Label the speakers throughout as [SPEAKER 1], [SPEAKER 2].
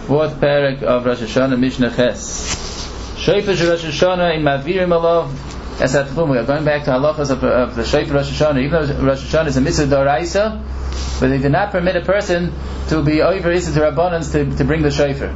[SPEAKER 1] fourth parak of Rosh Hashanah, Mishnah Ches. Shofar Rosh Hashanah in Mavirim Alav Esatchum. We are going back to halachas of the Shofar Rosh Hashanah. Even though Rosh Hashanah is a mitzvah d'oraisa, but they do not permit a person to be over Issa to Rabbanans to bring the Shofar.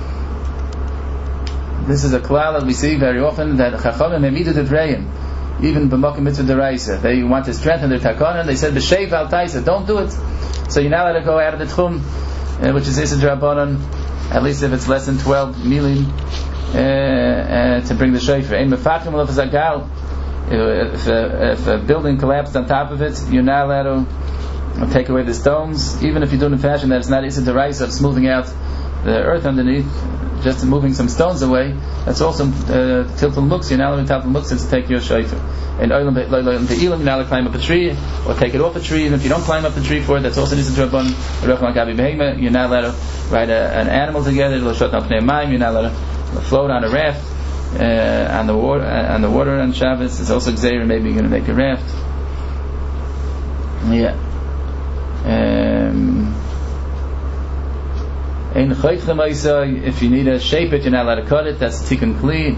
[SPEAKER 1] This is a klal that we see very often, that Chachamim Hemidu Devrayim, even b'makom mitzvah d'oraisa, they want to strengthen their takana. They said b'sheiv al taisa, don't do it. So you're not allowed to go out of the tchum, which is Issa Rabbanan, at least if it's less than 12 milim, to bring the shofar. If a building collapsed on top of it, you're not allowed to take away the stones, even if you do it in fashion that it's not Issa D'Oraisa of smoothing out the earth underneath, just moving some stones away. That's also tiltul muktzah. You're not allowed to tiltul muktzah to take your shofar. And oilam be'ilam, you're not allowed to climb up a tree or take it off a tree. Even if you don't climb up the tree for it, that's also Issa D'Rabban. You're not allowed to ride an animal together. You're not allowed to float on a raft on the water on Shabbos. It's also Gzeira. Maybe you're going to make a raft. Yeah. If you need to shape it, you're not allowed to cut it. That's tikkun kli.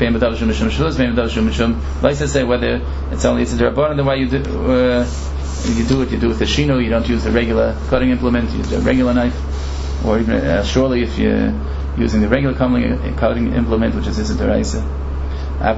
[SPEAKER 1] Like to say whether it's only it's a d'rabbanan the way you do it with the shino. You don't use the regular cutting implement. You use a regular knife, or even surely if you're using the regular cutting implement, which is a d'oraisa. If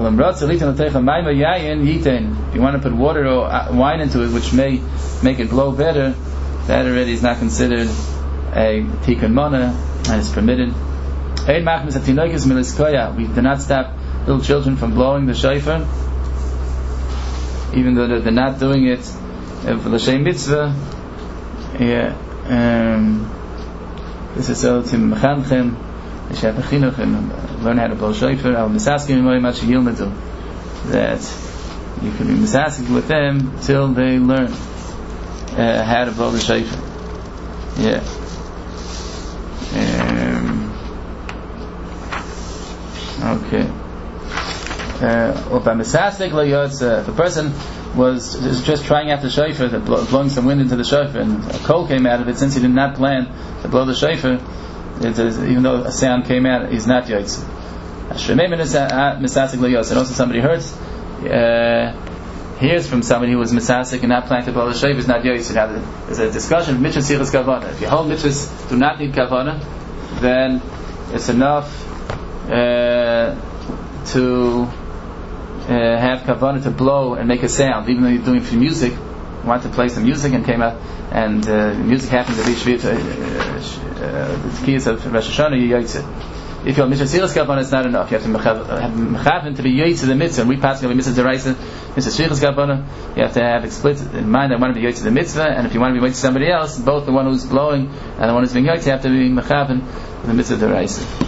[SPEAKER 1] you want to put water or wine into it, which may make it blow better, that already is not considered a tikkun mana, and it's permitted. We do not stop little children from blowing the shofar, even though they're not doing it for l'shem mitzvah. This is so to mechanchem, learn how to blow shofar. That you can be misasik with them till they learn how to blow the shofar. Yeah. Okay. If a person was just trying out the shofar, blowing some wind into the shofar, and a coal came out of it, since he did not plan to blow the shofar, even though a sound came out, he's not yotze. And also somebody hears from somebody who was misasik and not planning to blow the shofar, is not yotze. Now there's a discussion of mitzvahs sichas kavana. If your whole mitzvahs do not need kavana, then it's enough to have kavanah to blow and make a sound, even though you're doing it for music. You want to play some music and came out, and music happens to be the keys of Rosh Hashanah, you yotze. If you're mitzvah sichas kavanah, it's not enough. You have to have mechaven to be yotze the mitzvah. And we pass on mitzvah d'oraisa, mitzvah sichas kavanah. You have to have explicit in mind that you want to be yotze the mitzvah, and if you want to be yotze somebody else, both the one who's blowing and the one who's being yotze have to be mechaven the mitzvah d'oraisa.